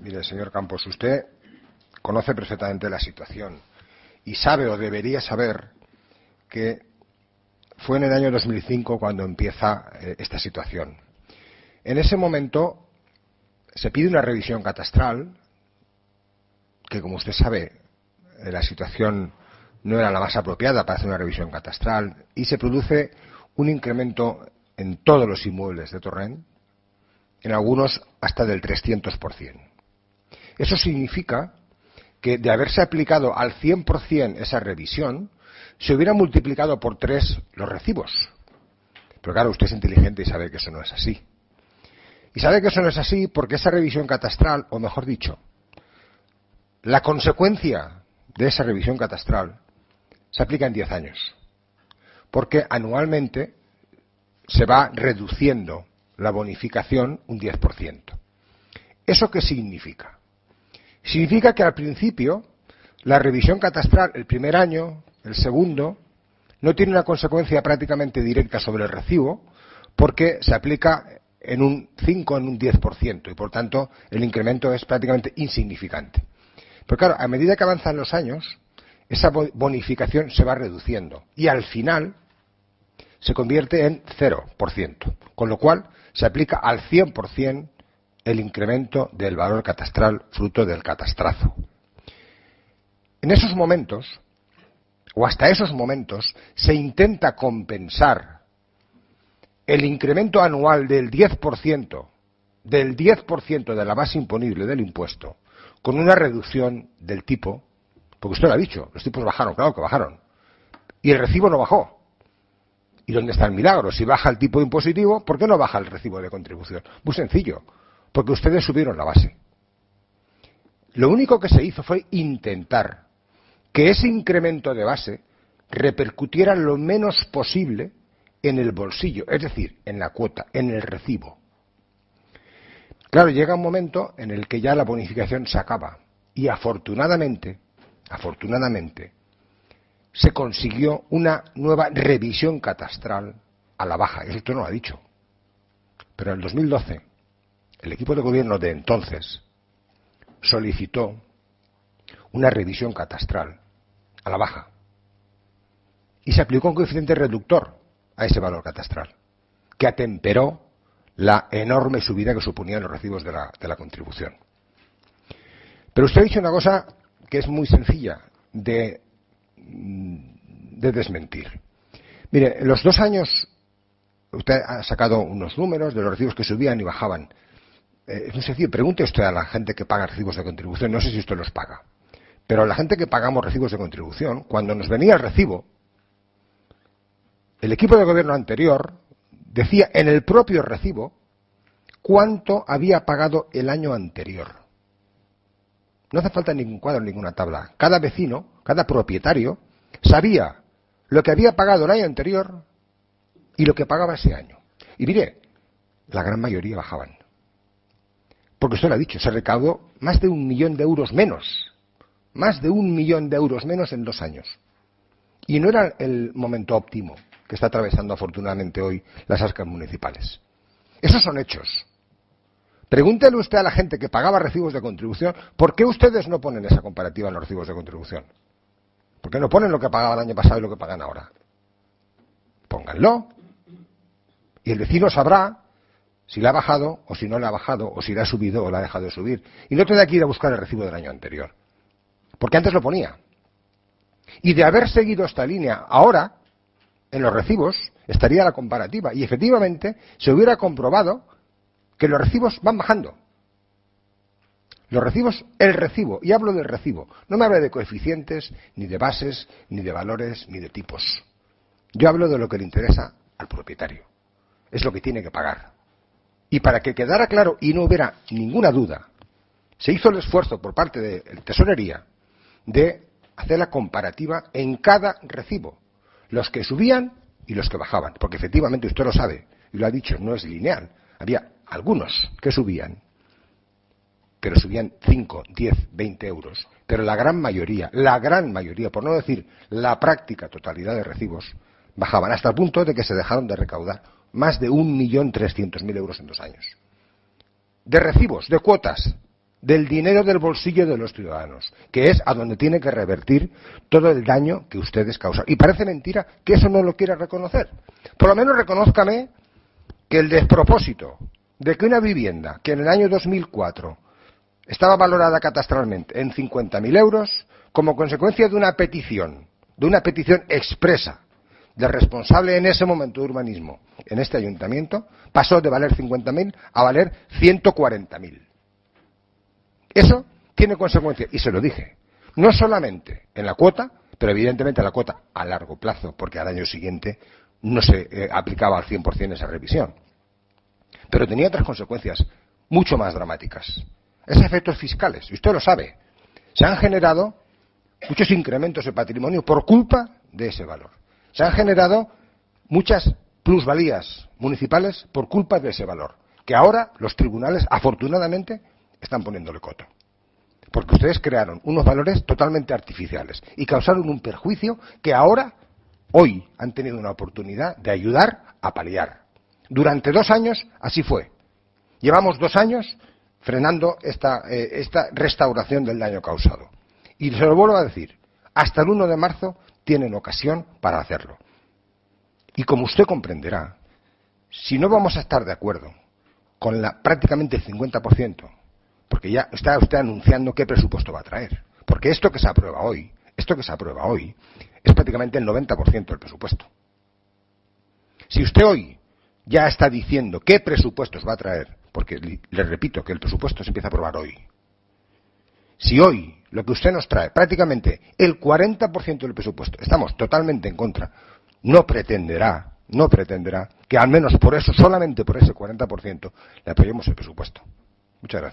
Mire, señor Campos, usted conoce perfectamente la situación y sabe o debería saber que fue en el año 2005 cuando empieza esta situación. En ese momento se pide una revisión catastral, que como usted sabe, la situación no era la más apropiada para hacer una revisión catastral, y se produce un incremento en todos los inmuebles de Torrent, en algunos hasta del 300%. Eso significa que de haberse aplicado al 100% esa revisión, se hubiera multiplicado por 3 los recibos. Pero claro, usted es inteligente y sabe que eso no es así. Y sabe que eso no es así porque esa revisión catastral, o mejor dicho, la consecuencia de esa revisión catastral se aplica en 10 años. Porque anualmente se va reduciendo la bonificación un 10%. ¿Eso qué significa? Significa que al principio la revisión catastral, el primer año, el segundo, no tiene una consecuencia prácticamente directa sobre el recibo porque se aplica en un 5, en un 10% y por tanto el incremento es prácticamente insignificante. Pero claro, a medida que avanzan los años, esa bonificación se va reduciendo y al final se convierte en 0%, con lo cual se aplica al 100% el incremento del valor catastral fruto del catastrazo. En esos momentos, o hasta esos momentos, se intenta compensar el incremento anual del 10% de la base imponible del impuesto con una reducción del tipo, porque usted lo ha dicho, los tipos bajaron, claro que bajaron, y el recibo no bajó. ¿Y dónde está el milagro? Si baja el tipo impositivo, ¿por qué no baja el recibo de contribución? Muy sencillo, porque ustedes subieron la base. Lo único que se hizo fue intentar que ese incremento de base repercutiera lo menos posible en el bolsillo, es decir, en la cuota, en el recibo. Claro, llega un momento en el que ya la bonificación se acaba y afortunadamente, se consiguió una nueva revisión catastral a la baja. Esto no lo ha dicho. Pero en el 2012, el equipo de gobierno de entonces solicitó una revisión catastral a la baja y se aplicó un coeficiente reductor a ese valor catastral, que atemperó la enorme subida que suponían los recibos de la contribución. Pero usted ha dicho una cosa que es muy sencilla de desmentir. Mire, en los 2 años, usted ha sacado unos números de los recibos que subían y bajaban. Es muy sencillo, pregunte usted a la gente que paga recibos de contribución, no sé si usted los paga, pero a la gente que pagamos recibos de contribución, cuando nos venía el recibo, el equipo de gobierno anterior decía en el propio recibo cuánto había pagado el año anterior. No hace falta ningún cuadro, ninguna tabla. Cada vecino, cada propietario, sabía lo que había pagado el año anterior y lo que pagaba ese año. Y mire, la gran mayoría bajaban. Porque usted lo ha dicho, se recaudó más de 1 millón de euros menos. Más de 1 millón de euros menos en 2 años. Y no era el momento óptimo que está atravesando afortunadamente hoy las arcas municipales. Esos son hechos. Pregúntele usted a la gente que pagaba recibos de contribución, ¿por qué ustedes no ponen esa comparativa en los recibos de contribución? ¿Por qué no ponen lo que pagaban el año pasado y lo que pagan ahora? Pónganlo. Y el vecino sabrá si le ha bajado o si no le ha bajado, o si le ha subido o le ha dejado de subir. Y no tendrá que ir a buscar el recibo del año anterior. Porque antes lo ponía. Y de haber seguido esta línea ahora, en los recibos, estaría la comparativa. Y efectivamente se hubiera comprobado que los recibos van bajando. Los recibos, el recibo, y hablo del recibo, no me habla de coeficientes, ni de bases, ni de valores, ni de tipos. Yo hablo de lo que le interesa al propietario. Es lo que tiene que pagar. Y para que quedara claro y no hubiera ninguna duda, se hizo el esfuerzo por parte de Tesorería de hacer la comparativa en cada recibo, los que subían y los que bajaban, porque efectivamente usted lo sabe, y lo ha dicho, no es lineal. Había algunos que subían, pero subían 5, 10, 20 euros. Pero la gran mayoría, por no decir la práctica totalidad de recibos, bajaban hasta el punto de que se dejaron de recaudar más de 1.300.000 euros en 2 años. De recibos, de cuotas, del dinero del bolsillo de los ciudadanos, que es a donde tiene que revertir todo el daño que ustedes causan. Y parece mentira que eso no lo quiera reconocer. Por lo menos reconózcame que el despropósito de que una vivienda que en el año 2004 estaba valorada catastralmente en 50.000 euros, como consecuencia de una petición expresa del responsable en ese momento de urbanismo en este ayuntamiento, pasó de valer 50.000 a valer 140.000. Eso tiene consecuencias, y se lo dije, no solamente en la cuota, pero evidentemente la cuota a largo plazo, porque al año siguiente no se aplicaba al 100% esa revisión. Pero tenía otras consecuencias mucho más dramáticas. Esos efectos fiscales, y usted lo sabe, se han generado muchos incrementos de patrimonio por culpa de ese valor. Se han generado muchas plusvalías municipales por culpa de ese valor, que ahora los tribunales, afortunadamente, están poniéndole coto. Porque ustedes crearon unos valores totalmente artificiales y causaron un perjuicio que ahora, hoy, han tenido una oportunidad de ayudar a paliar. Durante 2 años así fue. Llevamos 2 años frenando esta restauración del daño causado. Y se lo vuelvo a decir, hasta el 1 de marzo tienen ocasión para hacerlo. Y como usted comprenderá, si no vamos a estar de acuerdo con prácticamente el 50%, porque ya está usted anunciando qué presupuesto va a traer, porque esto que se aprueba hoy, es prácticamente el 90% del presupuesto. Si usted hoy ya está diciendo qué presupuestos va a traer, porque le repito que el presupuesto se empieza a aprobar hoy, si hoy lo que usted nos trae, prácticamente el 40% del presupuesto, estamos totalmente en contra, no pretenderá que al menos por eso, solamente por ese 40%, le apoyemos el presupuesto. Muchas gracias.